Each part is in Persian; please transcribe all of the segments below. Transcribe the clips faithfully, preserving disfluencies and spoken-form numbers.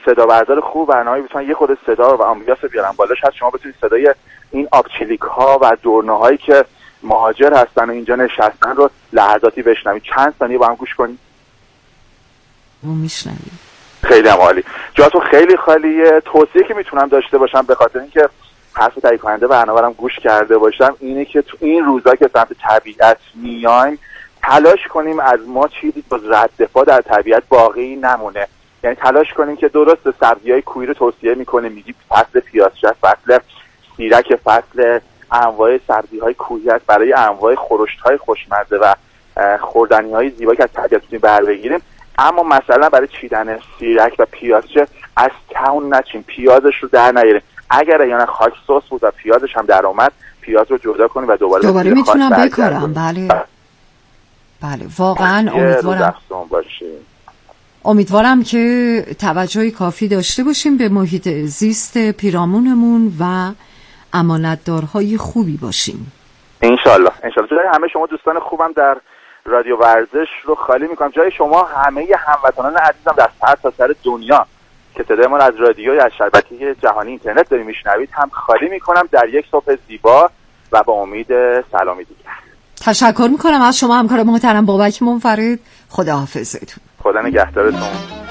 صدا بردار خوب برنامه بتونن یه خود صدا و آمبیانس بیارن بالاش هست، شما بتونید صدای این آبچلیک ها و دورنه‌هایی که مهاجر هستن و اینجا نشستن رو لحظاتی بشنوید. چند ثانیه با هم گوش کنید. ما میشنویم. خیلی عالی. جاتون خیلی خالیه. توصیه که میتونم داشته باشم به خاطر اینکه حرف تهیه کننده برنامه‌ام گوش کرده باشم اینه که تو این روزا که سمت طبیعت میایم تلاش کنیم از ما چیزی جز رد دفاع در طبیعت باقی نمونه. یعنی تلاش کنیم که درست سبزی‌های کوهی رو توصیه می‌کنیم، میگیم فصل پیازچش، فصل سیرک، فصل انواع سبزی‌های کوهی است برای انواع خورشت‌های خوشمزه و خوردنی‌های زیبایی که از طبیعت می‌تونیم بر بگیریم. اما مثلا برای چیدن سیرک و پیازچه از تون نچین، پیازش رو در نیاریم. اگر یعنی خاک سوس بود و پیازش هم در اومد، پیاز رو جدا کنیم و دوباره دوباره میتونم بکارم. بله بله واقعا امیدوارم امیدوارم که توجه کافی داشته باشیم به محیط زیست پیرامونمون و امانتدارهای خوبی باشیم. انشالله انشالله. جای همه شما دوستان خوبم در رادیو ورزش رو خالی میکنم. جای شما همه هموطنان عزیزم در سر تا سر دنیا که صدای ما از رادیوی از شبکه جهانی اینترنت دارید میشنوید هم خالی میکنم در یک صبح زیبا و با امید سلامی دیگر. تشکر میکنم از شما همکار محترم بابک منفرد. خداحافظتون. خدا نگهدارتون.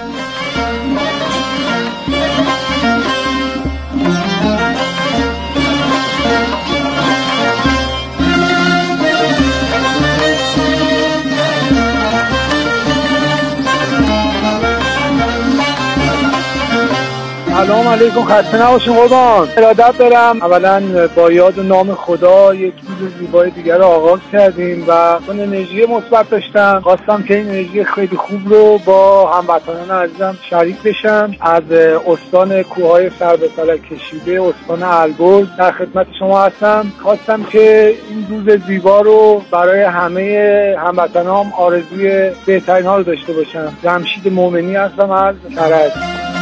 سلام علیکم، خسته نباشین قربان. ارادت دارم. اولا با یاد و نام خدا یک روز زیبای دیگر رو آغاز کردیم و من انرژی مثبت داشتم. خواستم که این انرژی خیلی خوب رو با هموطنان عزیزم شریک بشم. از استان کوههای سر به فلک کشیده استان البرز در خدمت شما هستم. خواستم که این روز زیبا رو برای همه هموطنان آرزوی بهترین ها رو داشته باشم. جمشید مومنی هستم از کرج.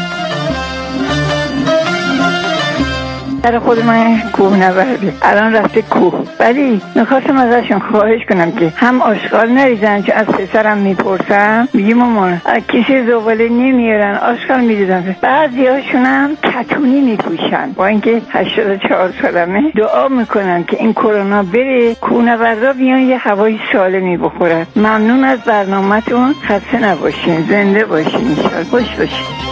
در خود من کوه نورده الان رفته کوه، ولی میخواستم ازشون خواهش کنم که هم آشغال نریزن، چون از پسرم میپرسم میگه مامان کسی زباله نمیارن آشغال میریزن. بعضی هاشون هم کتونی میپوشن با اینکه هشتاد و چهار سالمه. دعا میکنم که این کرونا بره، کوه نوردا بیان یه هوای سالمی بخورن. ممنون از برنامه‌تون، خسته نباشین، زنده باشین، انشالله خوش باشین.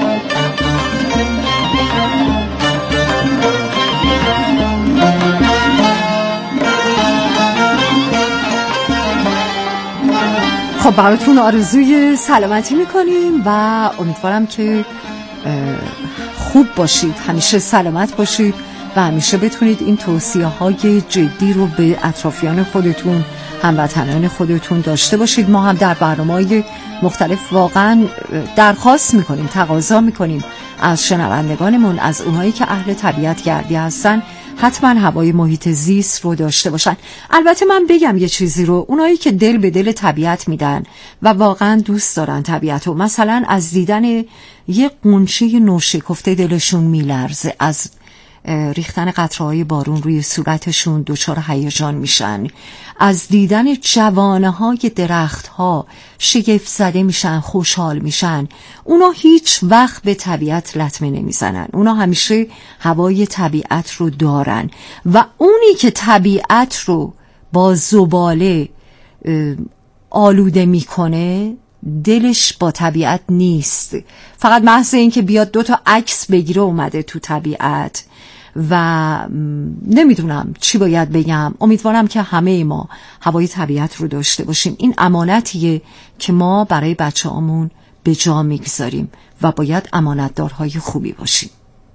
خب براتون آرزوی سلامتی میکنیم و امیدوارم که خوب باشید، همیشه سلامت باشید و همیشه بتونید این توصیه های جدی رو به اطرافیان خودتون، هموطنان خودتون داشته باشید. ما هم در برنامه‌های مختلف واقعا درخواست میکنیم، تقاضا میکنیم از شنوندگانمون، از اونهایی که اهل طبیعت گردی هستن، حتما هوای محیط زیست رو داشته باشن. البته من بگم یه چیزی رو، اونایی که دل به دل طبیعت میدن و واقعا دوست دارن طبیعت رو، مثلا از دیدن یه قنچه نوشکفته دلشون میلرزه، از ریختن قطره‌های بارون روی صورتشون دچار هیجان میشن، از دیدن جوانه‌های درخت‌ها شگفت زده میشن، خوشحال میشن. اونا هیچ وقت به طبیعت لطمه نمیزنن، اونا همیشه هوای طبیعت رو دارن و اونی که طبیعت رو با زباله آلوده میکنه دلش با طبیعت نیست، فقط محض این که بیاد دو تا عکس بگیره اومده تو طبیعت. و نمیدونم چی باید بگم. امیدوارم که همه ما هوای طبیعت رو داشته باشیم. این امانتیه که ما برای بچه هامون به جا میگذاریم و باید امانتدارهای خوبی باشیم.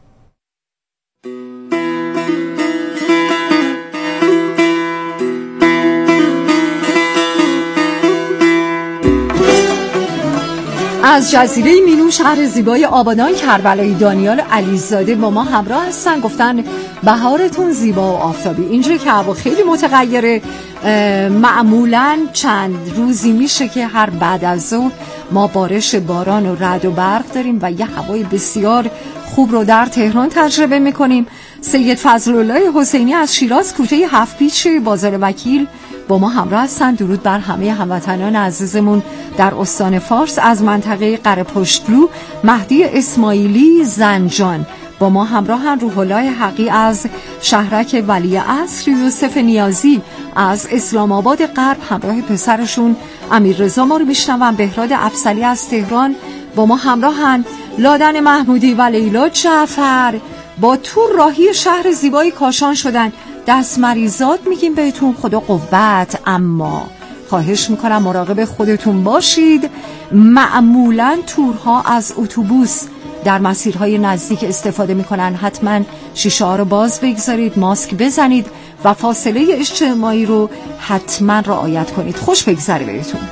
از جزیره مینو شهر زیبای آبادان کربلایی دانیال علیزاده با ما همراه هستن، گفتن بهارتون زیبا و آفتابی. اینجوری که هوا خیلی متغیره، معمولاً چند روزی میشه که هر بعد از ظهر ما بارش باران و رعد و برق داریم و یه هوای بسیار خوب رو در تهران تجربه میکنیم. سید فضل الله حسینی از شیراز کوچه هفت پیچ بازار وکیل با ما همراه هستند. درود بر همه هموطنان عزیزمون در استان فارس از منطقه قره‌پشتلو. مهدی اسماعیلی زنجان با ما همراهن. روح الله حقی از شهرک ولیعصر. یوسف نیازی از اسلام آباد غرب همراه پسرشون امیررضا ما رو میشنون. بهراد افضلی از تهران با ما همراهن. لادن محمودی و لیلا جعفر با تور راهی شهر زیبای کاشان شدن. دست مریضات میگیم بهتون خدا قوت، اما خواهش میکنم مراقب خودتون باشید. معمولا تورها از اتوبوس در مسیرهای نزدیک استفاده میکنن. حتما شیشه ها رو باز بگذارید، ماسک بزنید و فاصله اجتماعی رو حتما رعایت کنید. خوش بگذره بهتون.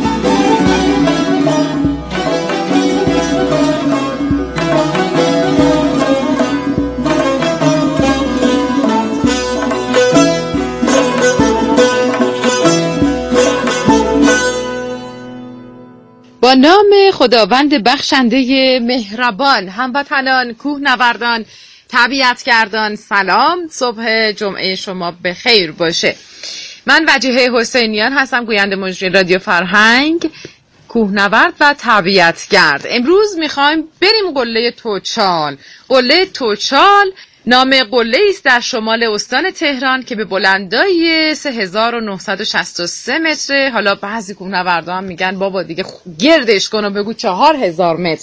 با نام خداوند بخشنده مهربان، هموطنان، کوهنوردان، طبیعتگردان، سلام. صبح جمعه شما به خیر باشه. من وجیحه حسینیان هستم، گوینده مجری رادیو فرهنگ، کوهنورد و طبیعتگرد. امروز میخوایم بریم قله توچال. قله توچال نام قله است در شمال استان تهران که به بلندای سه هزار و نهصد و شصت و سه متره. حالا بعضی کوهنوردان میگن بابا دیگه گردش کن و بگو چهار هزار متر،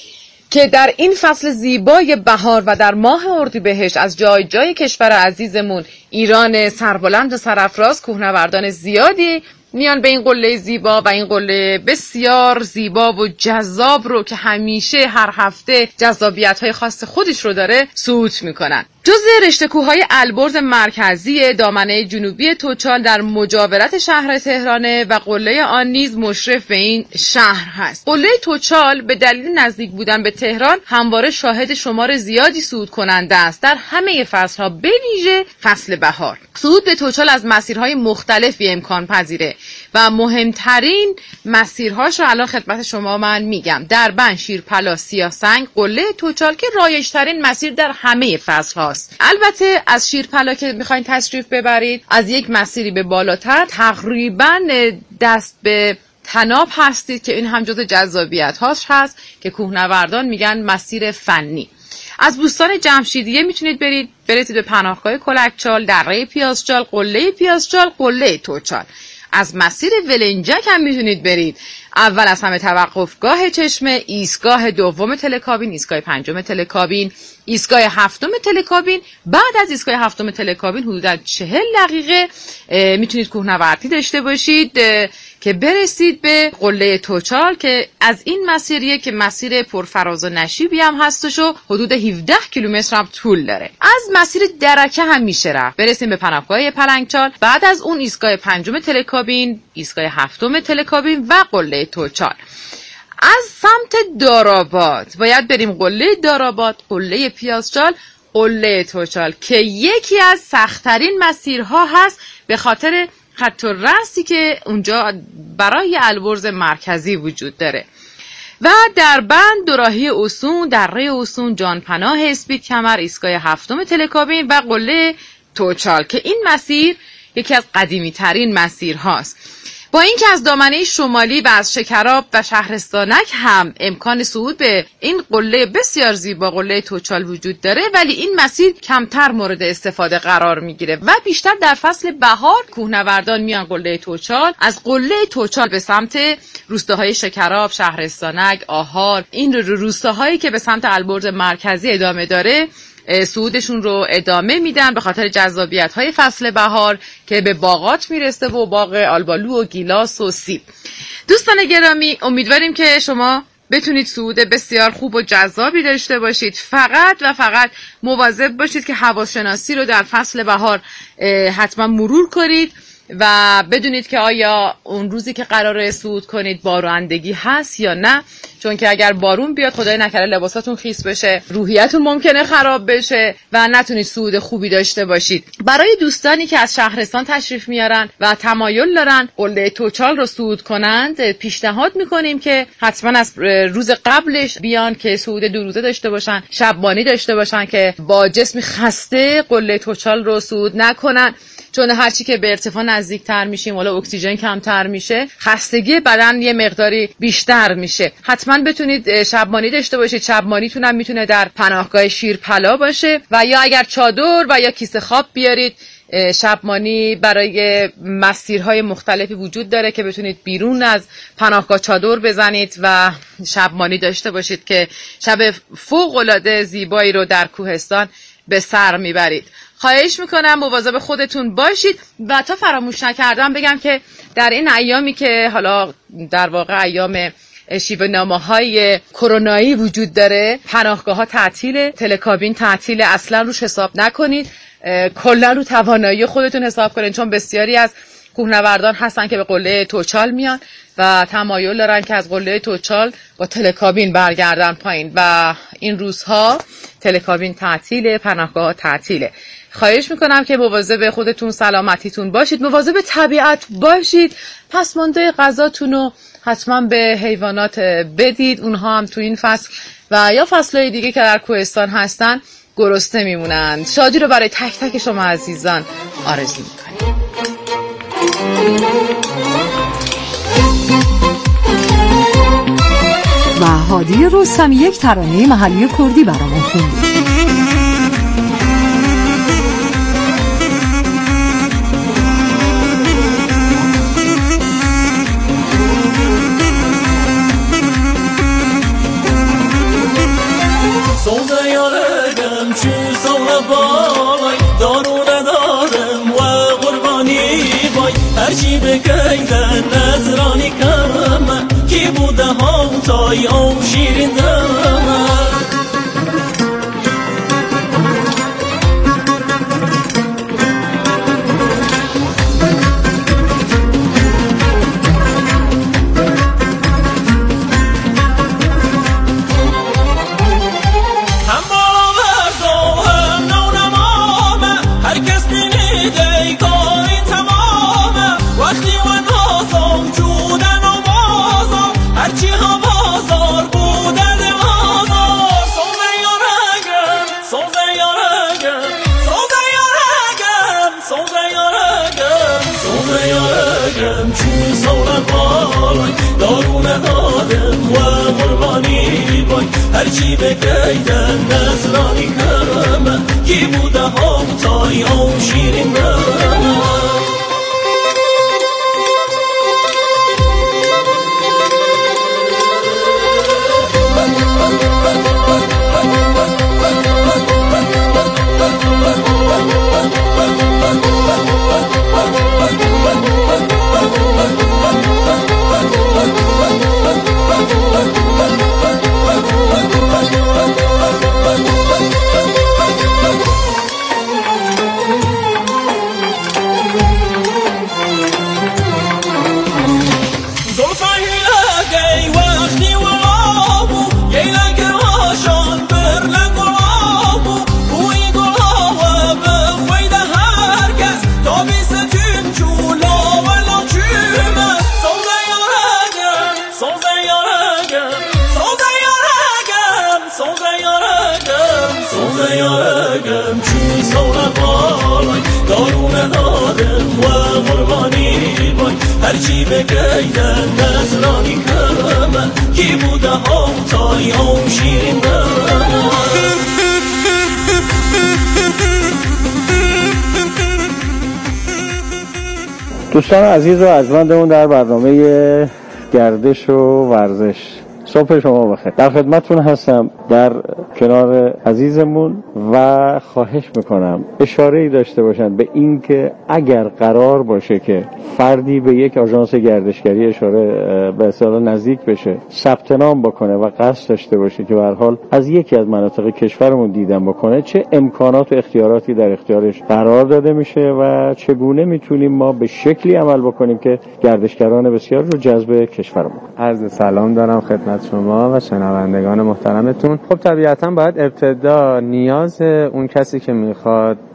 که در این فصل زیبای بهار و در ماه اردیبهشت از جای جای کشور عزیزمون ایران سربلند و سرافراز کوهنوردان زیادی میان به این قله زیبا و این قله بسیار زیبا و جذاب رو که همیشه هر هفته جذابیت‌های خاص خودش رو داره صعود میکنن. جزء رشته کوههای البرز مرکزی دامنه جنوبی توچال در مجاورت شهر تهرانه و قله آن نیز مشرف به این شهر هست. قله توچال به دلیل نزدیک بودن به تهران همواره شاهد شمار زیادی صعود کننده است در همه فصل‌ها، به ویژه فصل بهار. صعود به توچال از مسیرهای مختلفی امکان پذیره و مهمترین مسیرهاش رو الان خدمت شما من میگم. دربند، شیرپلا، سیاه‌سنگ، قله توچال که رایج‌ترین مسیر در همه فصل‌ها. البته از شیرپلا که میخواین تشریف ببرید، از یک مسیری به بالاتر تقریبا دست به طناب هستید که این هم جزو جذابیت هاش هست که کوهنوردان میگن مسیر فنی. از بوستان جمشیدیه میتونید برید برسید به پناهگاه کلکچال، دره پیازچال، قله پیازچال، قله توچال. از مسیر ولنجک هم میتونید برید. اول از همه توقفگاه چشمه، ایستگاه دوم تلکابین، ایستگاه پنجم تلکابین، ایستگاه هفتم تلکابین. بعد از ایستگاه هفتم تلکابین حدوداً چهل دقیقه میتونید کوهنوردی داشته باشید که برسید به قله توچال که از این مسیریه که مسیر پرفراز و نشیبی هم هستش و حدود هفده کیلومتر هم طول داره. از مسیر درکه هم میشه رفت. برسیم به پناهگاه پلنگچال، بعد از اون ایستگاه پنجم تلکابین، ایستگاه هفتم تلکابین و قله توچال. از سمت داراباد باید بریم قله داراباد، قله پیازچال، قله توچال که یکی از سخت‌ترین مسیرها هست به خاطر خط و رسی که اونجا برای البرز مرکزی وجود داره. و دربند، دوراهی اوسون، دره اوسون، جانپناه اسپید کمر، ایستگاه هفتم تلکابین و قله توچال که این مسیر یکی از قدیمی ترین مسیر هاست. با اینکه از دامنه شمالی و از شکراب و شهرستانک هم امکان صعود به این قله بسیار زیبا قله توچال وجود داره، ولی این مسیر کمتر مورد استفاده قرار میگیره و بیشتر در فصل بهار کوهنوردان میان قله توچال. از قله توچال به سمت روستاهای شکراب، شهرستانک، آهار، این روستاهایی که به سمت البرز مرکزی ادامه داره صعودشون رو ادامه میدن به خاطر جذابیت‌های فصل بهار که به باغات میرسه و باغ آلبالو و گیلاس و سیب. دوستان گرامی، امیدواریم که شما بتونید صعود بسیار خوب و جذابی داشته باشید. فقط و فقط مواظب باشید که هواشناسی رو در فصل بهار حتما مرور کنید و بدونید که آیا اون روزی که قراره صعود کنید بارندگی هست یا نه، چون که اگر بارون بیاد خدای نکرده لباساتون خیس بشه، روحیتون ممکنه خراب بشه و نتونید صعود خوبی داشته باشید. برای دوستانی که از شهرستان تشریف میارن و تمایل دارن قله توچال رو صعود کنند، پیشنهاد میکنیم که حتما از روز قبلش بیان که صعود دو روزه داشته باشن، شبانی داشته باشن که با جسم خسته قله توچال رو صعود نکنن، چون هرچی که به ارتفاع نزدیکتر میشیم حالا اکسیژن کمتر میشه، خستگی بدن یه مقداری بیشتر میشه. حتما بتونید شبمانی داشته باشید. شبمانیتون هم میتونه در پناهگاه شیرپلا باشه و یا اگر چادر و یا کیسه خواب بیارید. شبمانی برای مسیرهای مختلفی وجود داره که بتونید بیرون از پناهگاه چادر بزنید و شبمانی داشته باشید که شب فوق‌العاده زیبایی رو در کوهستان به سر میبرید. خواهش میکنم مواظب خودتون باشید و تا فراموش نکردم بگم که در این ایامی که حالا در واقع ایام شیوه نامه‌های کرونایی وجود داره، پناهگاه‌ها تعطیله، تلکابین تعطیله، اصلا روش حساب نکنید. کلا رو توانایی خودتون حساب کنین، چون بسیاری از کوهنوردان هستن که به قله توچال میان و تمایل دارن که از قله توچال با تلکابین برگردن پایین و این روزها تلکابین تعطیله، پناهگاه تعطیله. خواهش میکنم که مواظب خودتون سلامتیتون باشید، مواظب طبیعت باشید. پسمانده غذاتون رو حتما به حیوانات بدید، اونها هم تو این فصل و یا فصلهای دیگه که در کوهستان هستن گرسنه میمونند. شادی رو برای تک تک شما عزیزان آرزو میکنیم. و هادی رستمی یک ترانه محلی کردی برامون خوند. سوزه یارگم چی سوله بای دارو ندارم و قربانی بای هرچی بگیدن نظرانی کم کی بوده هم تای او شیرین دم هرچی بگیدن نظرانی کم کی بوده هم تای او شیرین دم هرچی بگیدن نظرانی کم کی بوده هم تای او شیرین دم دوستان عزیز و ارجمندمون در برنامه گردش و ورزش، صبح شما بخیر. در خدمتتون هستم در کنار عزیزمون و خواهش میکنم اشاره‌ای داشته باشن به این که اگر قرار باشه که فردی به یک آژانس گردشگری اشاره به اصطلاح نزدیک بشه، ثبت نام بکنه و قصد داشته باشه که به هر حال از یکی از مناطق کشورمون دیدن بکنه، چه امکانات و اختیاراتی در اختیارش قرار داده میشه و چگونه میتونیم ما به شکلی عمل بکنیم که گردشگران بسیار رو جذب کشورمون کنیم. عرض سلام دارم خدمت شما و شنوندگان محترمتون. خب طبیعتاً باید ابتدا نیاز اون کسی که میخواد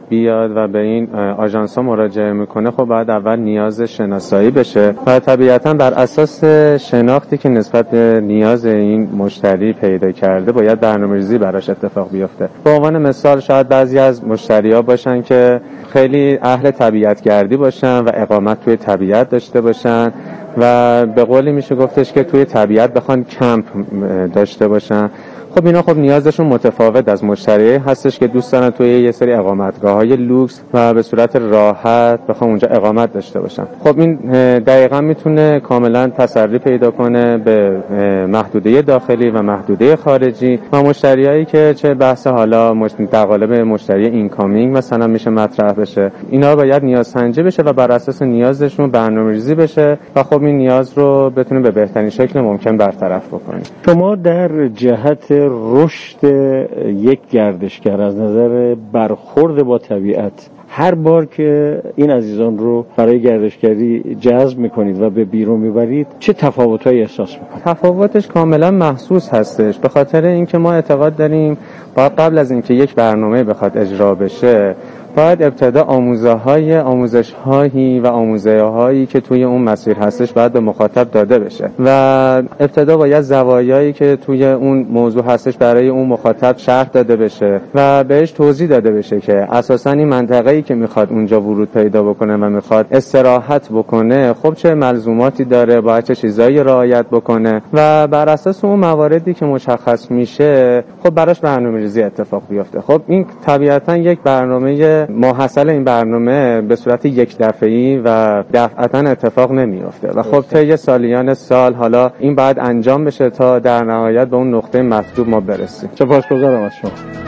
بیاد و به این آژانس‌ها مراجعه میکنه، خب باید اول نیاز شناسایی بشه و طبیعتاً بر اساس شناختی که نسبت به نیاز این مشتری پیدا کرده باید برنامه‌ریزی براش اتفاق بیفته. به عنوان مثال شاید بعضی از مشتری‌ها باشن که خیلی اهل طبیعت‌گردی باشن و اقامت توی طبیعت داشته باشن و به قولی میشه گفتش که توی طبیعت بخوان کمپ داشته باشن. خب اینا خب نیازشون متفاوت از مشتری هستش که دوست دارن توی یه سری اقامتگاه‌های لوکس و به صورت راحت بخوام اونجا اقامت داشته باشن. خب این دقیقاً میتونه کاملاً تسری پیدا کنه به محدوده داخلی و محدوده خارجی و مشتریایی که چه بحث حالا در قالب مشتری اینکامینگ مثلا میشه مطرح بشه، اینا باید نیاز سنجی بشه و بر اساس نیازشون برنامه‌ریزی بشه و خب این نیاز رو بتونه به بهترین شکل ممکن برطرف بکنه. شما در جهت رشد یک گردشگر از نظر برخورد با طبیعت هر بار که این عزیزان رو برای گردشگری جذب میکنید و به بیرون میبرید چه تفاوتایی احساس میکنید؟ تفاوتش کاملا محسوس هستش، به خاطر اینکه ما اعتقاد داریم باید قبل از اینکه یک برنامه بخواد اجرا بشه باید ابتدا آموزه‌های آموزش‌هایی و آموزه‌هایی که توی اون مسیر هستش باید به مخاطب داده بشه و ابتدا باید زوایایی که توی اون موضوع هستش برای اون مخاطب شرح داده بشه و بهش توضیح داده بشه که اساساً این منطقه‌ای که میخواد اونجا ورود پیدا بکنه و میخواد استراحت بکنه خب چه ملزوماتی داره، باید چه چیزایی رعایت بکنه و بر اساس اون مواردی که مشخص میشه خب براش برنامه‌ریزی اتفاق بیفته. خب این طبیعتاً یک برنامه ماحصل این برنامه به صورت یک دفعه‌ای و دفعتاً اتفاق نمیفته و خب طی سالیان سال حالا این باید انجام بشه تا در نهایت به اون نقطه مطلوب ما برسیم. سپاسگزارم از شما.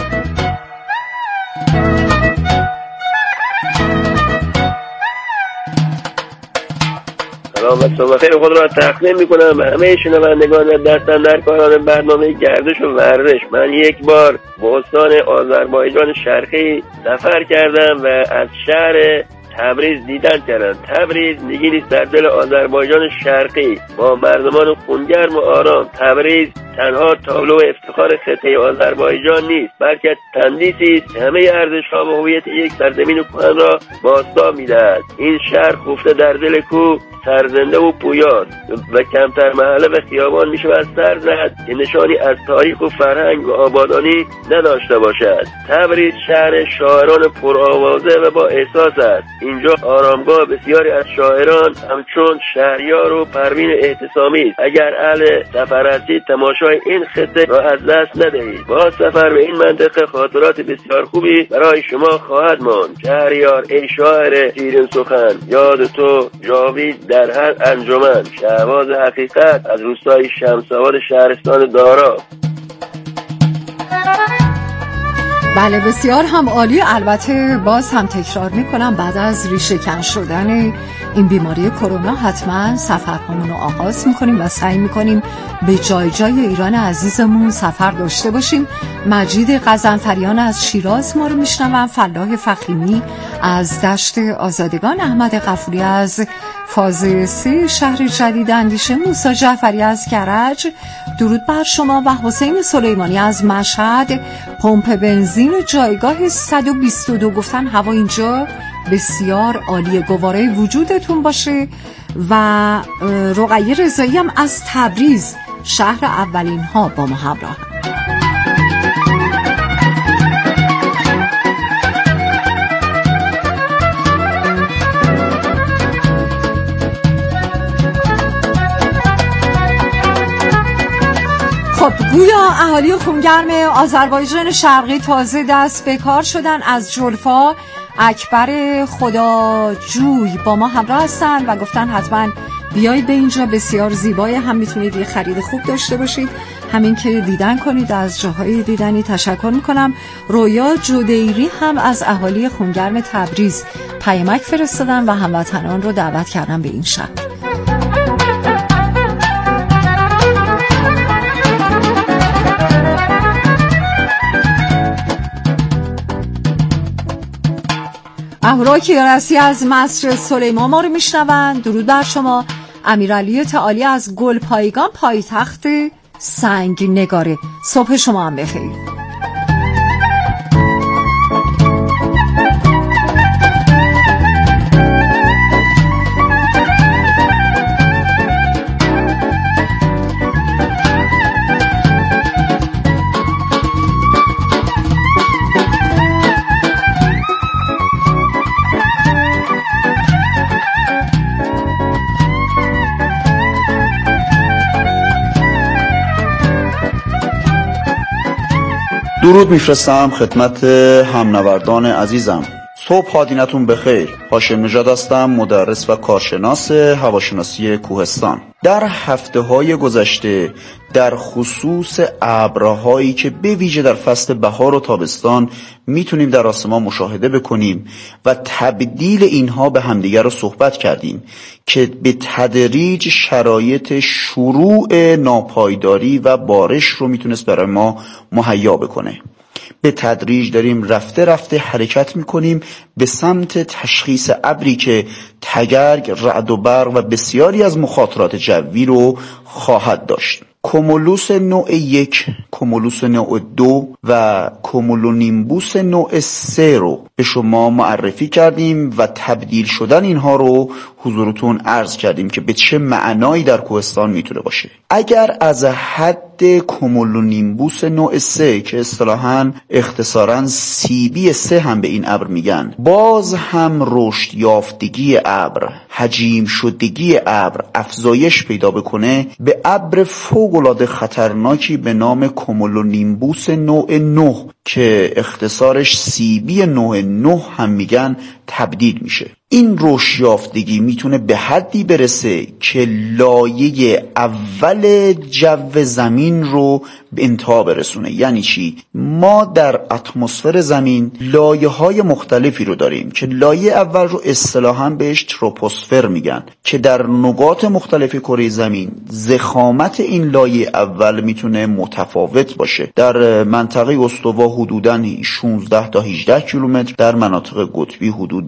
سلام و صبح خیر خود را تقدیم میکنم همه شنوندگان دستن در کاران برنامه گردش و ورزش. من یک بار به استان آذربایجان شرقی سفر کردم و از شهر تبریز دیدن کردم. تبریز نگینی در دل آذربایجان شرقی با مردمان خونگرم و آرام. تبریز تنها تابلو افتخار خطه آذربایجان نیست بلکه تندیسی است همه ارزش‌ها و هویت یک سرزمین کهن را بازتاب می‌دهد. این شهر خفته در دل کوه، سرزنده و پویاست و کمتر محله و خیابان میشه از سر زد که نشانی از تاریخ و فرهنگ و آبادانی نداشته باشد. تبریز شهر شاعران پرآوازه و با احساس است. اینجا آرامگاه بسیاری از شاعران همچون شهریار و پروین اعتصامی است. اگر اهل سفر هستید تماشای این خطه را از دست ندهید. با سفر به این منطقه خاطرات بسیار خوبی برای شما خواهد ماند. شهریار ای شاعر شیرین سخن، یاد تو جاوید در هر انجمن. شهباز حقیقت از روستای شمس‌آباد شهرستان دارا. بله بسیار هم عالی. البته باز هم تکرار میکنم بعد از ریشه‌کن شدن این بیماری کرونا حتما سفرهامون رو آغاز میکنیم و سعی میکنیم به جای جای ایران عزیزمون سفر داشته باشیم. مجید غضنفریان از شیراز ما رو میشنون، فلاح فخیمی از دشت آزادگان، احمد غفوری از فاز سه شهر جدید اندیشه، موسی جعفری از کرج درود بر شما و حسین سلیمانی از مشهد پمپ بنزین جایگاه صد و بیست و دو گفتن هوا اینجا بسیار عالیه، گواره وجودتون باشه. و رقیه رضایی هم از تبریز شهر اولین ها با ما همراه. خب گویا اهالی خونگرم آذربایجان شرقی تازه دست به کار شدن. از جلفا اکبر خداجوی با ما همراه هستن و گفتن حتما بیایید به اینجا، بسیار زیبای، هم میتونید یه خرید خوب داشته باشید، همین که دیدن کنید. از جاهای دیدنی تشکر میکنم. رویا جودیری هم از اهالی خونگرم تبریز پیامک فرستادن و هموطنان رو دعوت کردن به این شهر. اهورا کیارسی از مصر سلیمان ما رو میشنون، درود بر شما. امیرعلی تعالی از گلپایگان پایتخت سنگ نگاره، صبح شما هم بخیر. درود میفرستم خدمت همنوردان عزیزم. صبح حادینتون بخیر. هاشم نژاد هستم، مدرس و کارشناس هواشناسی کوهستان. در هفته های گذشته در خصوص ابرهایی که به ویژه در فصل بهار و تابستان میتونیم در آسمان مشاهده بکنیم و تبدیل اینها به همدیگر رو صحبت کردیم که به تدریج شرایط شروع ناپایداری و بارش رو میتونست برای ما مهیا بکنه. به تدریج داریم رفته رفته حرکت میکنیم به سمت تشخیص ابری که تگرگ، رعد و برق و بسیاری از مخاطرات جوی رو خواهد داشت. کومولوس نوع یک، کومولوس نوع دو و کومولونیمبوس نوع سه رو به شما معرفی کردیم و تبدیل شدن اینها رو حضورتون عرض کردیم که به چه معنایی در کوهستان میتونه باشه. اگر از حد کومولونیمبوس نوع سه که اصطلاحاً اختصاراً سی بی سه هم به این ابر میگن، باز هم رشد یافتگی ابر، حجیم شدگی ابر افزایش پیدا بکنه، به ابر فوق‌العاده خطرناکی به نام کومولونیمبوس نوع نه که اختصارش سی بی نوع نه هم میگن تبدیل میشه. این رشد یافتگی میتونه به حدی برسه که لایه اول جو زمین رو به انتها برسونه. یعنی چی؟ ما در اتمسفر زمین لایه های مختلفی رو داریم که لایه اول رو اصطلاحاً بهش تروپوسفر میگن که در نقاط مختلف کره زمین ضخامت این لایه اول میتونه متفاوت باشه. در منطقه استوا حدوداً شانزده تا هجده کیلومتر، در مناطق قطبی حدود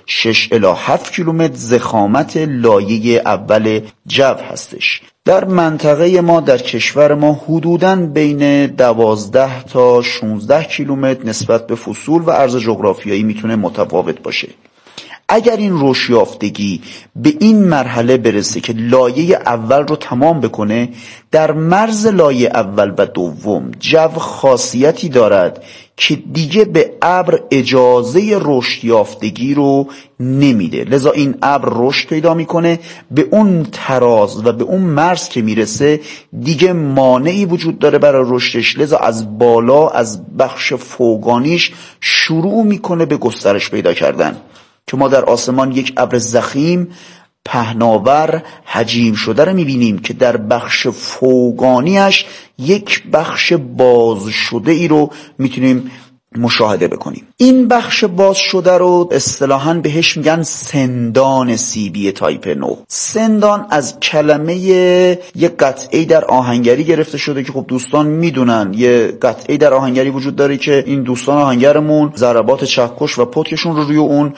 شش الی هفت کیلومتر ضخامت لایه اول جو هستش. در منطقه ما در کشور ما حدوداً بین دوازده تا شانزده کیلومتر نسبت به فصول و عرض جغرافیایی میتونه متفاوت باشه. اگر این رشد یافتگی به این مرحله برسه که لایه اول رو تمام بکنه، در مرز لایه اول و دوم جو خاصیتی دارد که دیگه به ابر اجازه رشد یافتگی رو نمیده. لذا این ابر رشد پیدا میکنه، به اون تراز و به اون مرز که میرسه دیگه مانعی وجود داره برای رشدش، لذا از بالا از بخش فوقانیش شروع میکنه به گسترش پیدا کردن که ما در آسمان یک ابر ضخیم پهناور حجیم شده رو میبینیم که در بخش فوقانیش یک بخش باز شده ای رو میتونیم مشاهده بکنیم. این بخش باز شده رو اصطلاحاً بهش میگن سندان سی بی تایپ نه. سندان از کلمه یک قطعه در آهنگری گرفته شده که خب دوستان میدونن یه قطعه در آهنگری وجود داره که این دوستان آهنگرمون ضربات چکش و پتکشون رو روی اون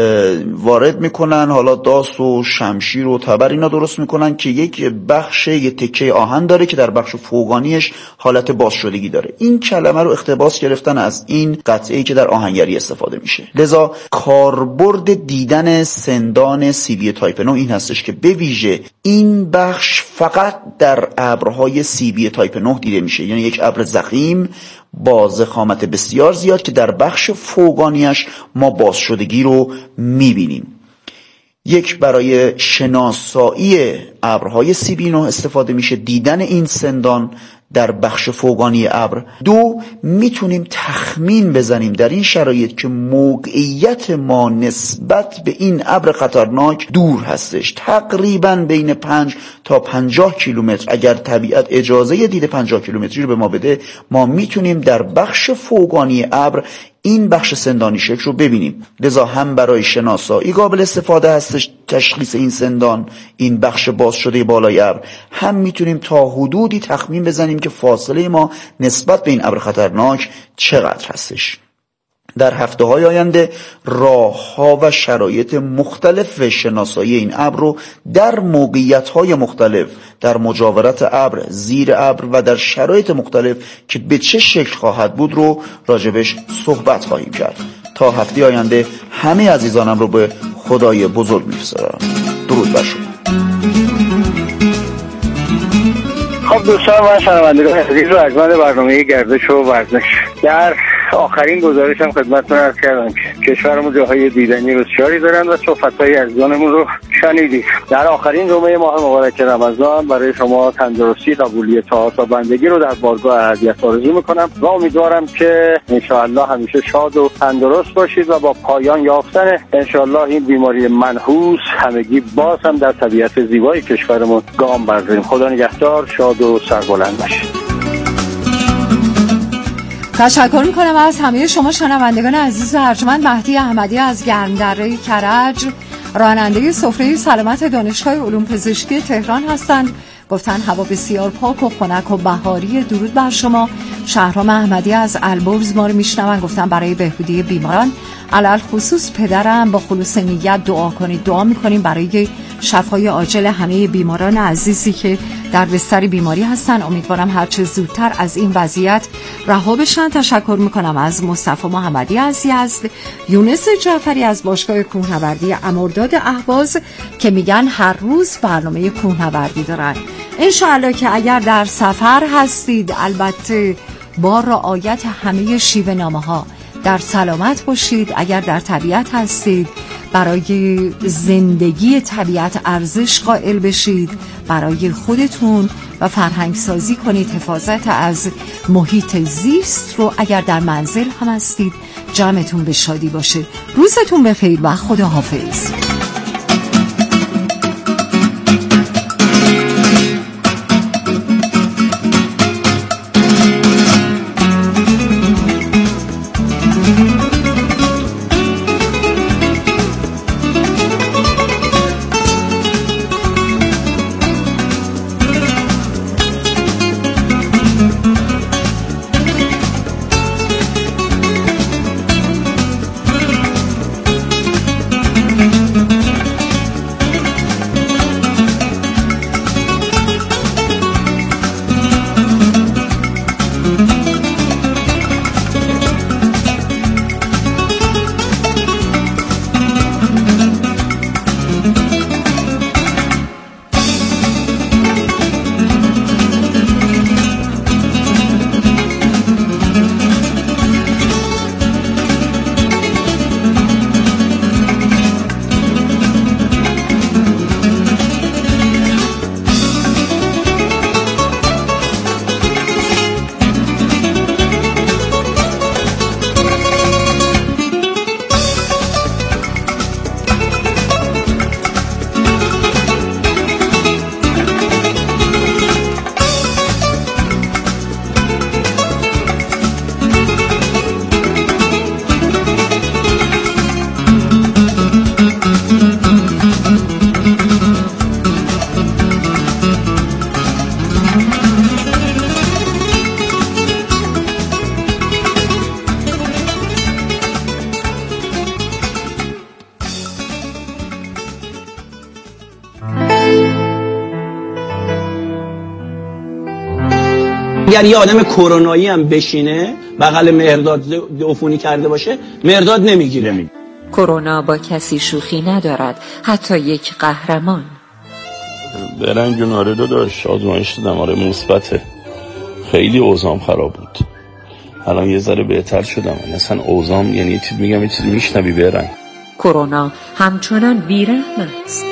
وارد میکنن، حالا داس و شمشیر و تبر اینا درست میکنن که یک بخش یک تکه آهن داره که در بخش فوقانیش حالت باز شدگی داره. این کلمه رو اقتباس گرفتن از این قطعه‌ای که در آهنگری استفاده میشه. لذا کاربرد دیدن سندان سی بی تایپ نه این هستش که به ویژه این بخش فقط در ابرهای سی بی تایپ نه دیده میشه، یعنی یک ابر ضخیم با ضخامت بسیار زیاد که در بخش فوقانیش ما باز شدگی رو میبینیم. یک، برای شناسایی ابرهای سی بی نه استفاده میشه، دیدن این سندان در بخش فوقانی ابر. دو، میتونیم تخمین بزنیم در این شرایط که موقعیت ما نسبت به این ابر خطرناک دور هستش، تقریبا بین پنج تا پنجاه کیلومتر. اگر طبیعت اجازه دید پنجاه کیلومتری رو به ما بده، ما میتونیم در بخش فوقانی ابر این بخش سندانی شکل رو ببینیم. لذا هم برای شناسایی قابل استفاده هستش تشخیص این سندان، این بخش باز شده بالای ابر، هم میتونیم تا حدودی تخمین بزنیم که فاصله ما نسبت به این ابر خطرناک چقدر هستش. در هفته های آینده راه ها و شرایط مختلف شناسایی این ابر رو در موقعیت های مختلف، در مجاورت ابر، زیر ابر و در شرایط مختلف که به چه شکل خواهد بود رو راجبش صحبت خواهیم کرد. تا هفته آینده همه عزیزانم رو به خدای بزرگ می‌سپارم. درود بر شما. خب دوستان و شنوندگان عزیز و ارجمند برنامه گردش و ورزش، در آخرین گزارشم خدمتتون عرض کردم که کشورمون جاهای دیدنی بسیاری دارن و صحبت‌های عزیزانمون رو شنیدید. در آخرین جمعه ماه مبارک رمضان برای شما تندرستی، قبولیت طاعات و بندگی رو در بارگاه احدیت آرزو میکنم و امیدوارم که انشاءالله همیشه شاد و تندرست باشید و با پایان یافتن انشاءالله این بیماری منحوس همگی باز هم در طبیعت زیبای کشورمون گام برداریم. خدا نگهدار، شاد و سربلند باشید. تشکر میکنم از همه شما شنوندگان عزیز و ارجمند. مهدی احمدی از گرمدره کرج، راننده سفره سلامت دانشگاه علوم پزشکی تهران هستند. گفتن هوا بسیار پاک و خنک و بهاری. درود بر شما. شهرام احمدی از البرز ما رو میشنون. گفتن برای بهبودی بیماران علل خصوص پدرم با خلوص نیت دعا کنید. دعا میکنیم برای شفای عاجل همه بیماران عزیزی که در بستر بیماری هستن. امیدوارم هرچه زودتر از این وضعیت رها بشن. تشکر میکنم از مصطفی محمدی از یزد، یونس جعفری از باشگاه کوهنوردی امرداد اهواز که میگن هر روز برنامه کوهنوردی دارن. انشاءالله که اگر در سفر هستید البته با رعایت همه شیوه نامه ها در سلامت باشید. اگر در طبیعت هستید برای زندگی طبیعت ارزش قائل بشید، برای خودتون و فرهنگ سازی کنید. حفاظت از محیط زیست رو اگر در منزل هم هستید جمعتون به شادی باشه. روزتون بخیر و خدا حافظ. اگر یه آدم کرونایی هم بشینه بغل مهرداد عفونی کرده باشه، مهرداد نمیگیره. کرونا با کسی شوخی ندارد، حتی یک قهرمان. برنگ جون آره داداش، آزمایش دادم، آره مثبته. خیلی اوضاعم خراب بود، الان یه ذره بهتر شدم. اصلا اوضاعم یعنی یه چیز میگم یه چیز میشنوی برنگ. کرونا همچنان بیرحم است.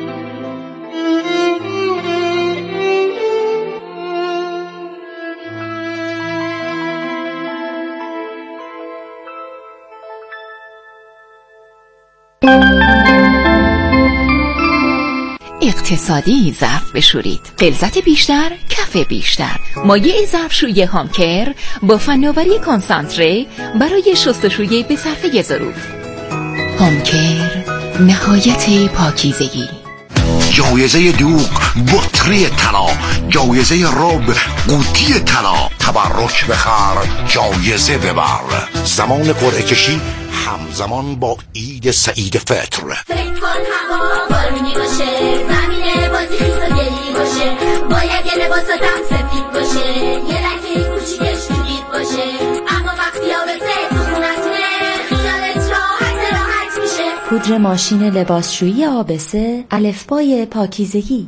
اقتصادی ظرف بشورید، غلظت بیشتر، کف بیشتر. مایع ظرفشویی هامکر با فناوری کنسانتره برای شستشوی به صرفه ظروف. هامکر، نهایت پاکیزگی. جایزه دوغ بطری طلا، جایزه رب قوطی طلا. تبرک بخر، جایزه ببر. زمان قرعه کشی همزمان با عید سعید فطر. فکر کن هوا بارونی باشه، زمین بازی خیس و گلی باشه، باید یه لباساتم سفید باشه، یه لکه کوچیکش تو دید باشه، اما وقتی آبسه تو خونتونه خیالت راحت راحت میشه. پودر ماشین لباسشویی آبسه، الفبای پاکیزگی.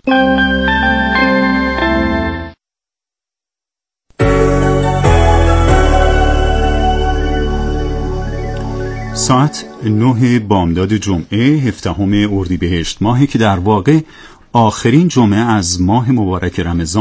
ساعت نه بامداد جمعه هفدهم اردیبهشت ماهی که در واقع آخرین جمعه از ماه مبارک رمضان